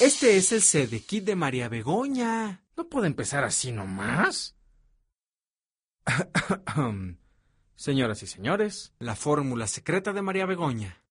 Este es el CD Kit de María Begoña. ¿No puede empezar así nomás? Señoras y señores, la fórmula secreta de María Begoña.